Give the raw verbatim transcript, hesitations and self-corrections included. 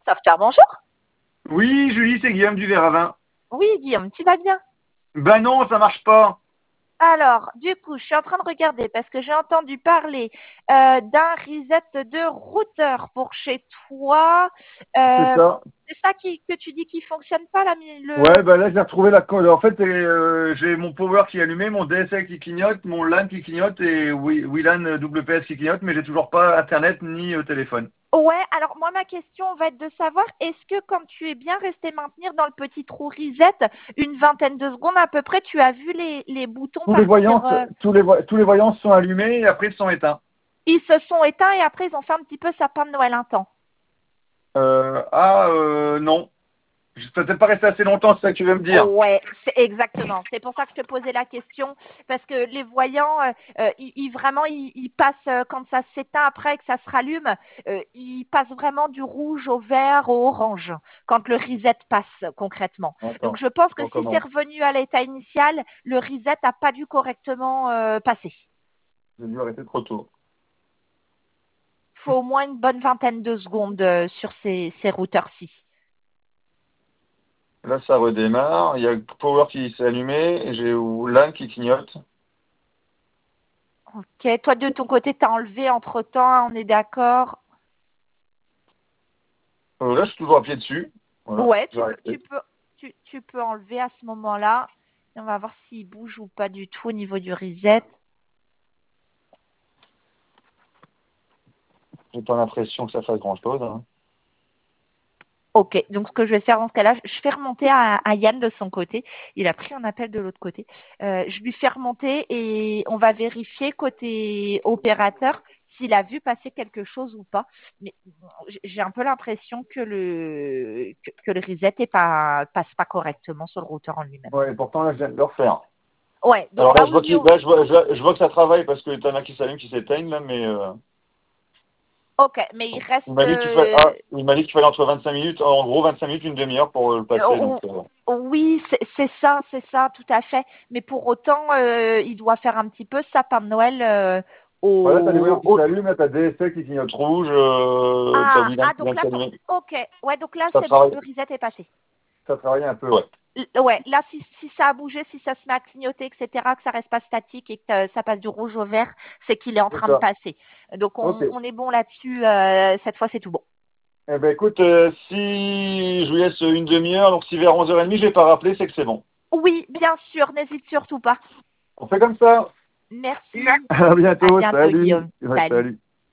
Software, bonjour. Oui, Julie, c'est Guillaume du verre à vin. Oui, Guillaume, tu vas bien? Ben non, ça marche pas. Alors, du coup, je suis en train de regarder parce que j'ai entendu parler euh, d'un reset de routeur pour chez toi. C'est Euh, ça. c'est ça qui, que tu dis qui fonctionne pas, là, mais le... Ouais, ben là, j'ai retrouvé la colle. En fait, euh, j'ai mon power qui est allumé, mon D S L qui clignote, mon LAN qui clignote et Wi- WLAN W P S qui clignote, mais j'ai toujours pas Internet ni au téléphone. Ouais, alors moi, ma question va être de savoir, est-ce que quand tu es bien resté maintenir dans le petit trou reset, une vingtaine de secondes à peu près, tu as vu les, les boutons Tous les partir, voyants, euh, tous les, vo- tous les voyants sont allumés et après ils sont éteints. ils se sont éteints et après, ils ont fait un petit peu sapin de Noël un temps. Euh, ah, euh, non. Je ne peut-être pas resté assez longtemps, c'est ça que tu veux me dire. Ouais, c'est exactement. C'est pour ça que je te posais la question, parce que les voyants, euh, euh, ils, ils- vraiment, ils, ils passent euh, quand ça s'éteint après que ça se rallume, euh, ils passent vraiment du rouge au vert au orange quand le reset passe concrètement. Donc Attends, je pense je que si c'est recommence. revenu à l'état initial, le reset n'a pas dû correctement euh, passer. J'ai dû arrêter trop tôt. Il faut au moins une bonne vingtaine de secondes euh, sur ces, ces routeurs-ci. Là, ça redémarre. Il y a le power qui s'est allumé et j'ai LAN qui clignote. Ok, toi de ton côté, tu as enlevé entre-temps, on est d'accord? Euh, là, je suis toujours à pied dessus. Voilà, Ouais, j'ai tu peux, arrêté. tu peux, tu, tu peux enlever à ce moment-là. Et on va voir s'il bouge ou pas du tout au niveau du reset. J'ai pas l'impression que ça fasse grand-chose. Hein. Ok, donc ce que je vais faire dans ce cas-là, je fais remonter à, à Yann de son côté. Il a pris un appel de l'autre côté. Euh, je lui fais remonter et on va vérifier côté opérateur s'il a vu passer quelque chose ou pas. Mais bon, j- j'ai un peu l'impression que le que, que le reset est pas passe pas correctement sur le routeur en lui-même. Ouais, et pourtant, là, je viens de le refaire. Ouais, donc Alors bah là, je oui, vois, oui, qu'il- oh, là, je vois, je vois, je vois que ça travaille parce que t'en as qui s'allument, qui s'éteignent, là, mais euh, ok, mais il il reste m'a dit qu'il fallait, euh, ah, il m'a dit qu'il fallait entre vingt-cinq minutes, en gros vingt-cinq minutes, une demi-heure pour euh, le passer. Donc, Euh, euh, Oui, c'est c'est ça, c'est ça, tout à fait. Mais pour autant, euh, il doit faire un petit peu sapin de Noël euh, voilà, t'as des voyants au, qui au- s'allument, là, t'as D S L qui clignote rouge, euh, t'as Ah, WLAN ah, qui vient donc de là, pour... s'allumer. ok. Ouais, donc là, Ça c'est bon, travaille, le reset est passé. ça travaille un peu, ouais. L- Ouais, là, si, si ça a bougé, si ça se met à clignoter, et cetera, que ça reste pas statique et que euh, ça passe du rouge au vert, c'est qu'il est en C'est train de ça. passer. Donc, Ok. on, on est bon là-dessus. euh, cette fois, c'est tout bon. Eh ben, écoute, euh, si je vous laisse une demi-heure, donc si vers onze heures trente, je vais pas rappeler, c'est que c'est bon. Oui, bien sûr, n'hésite surtout pas. On fait comme ça. Merci. À À bientôt, bientôt, salut. Guillaume. Ouais, Salut. salut.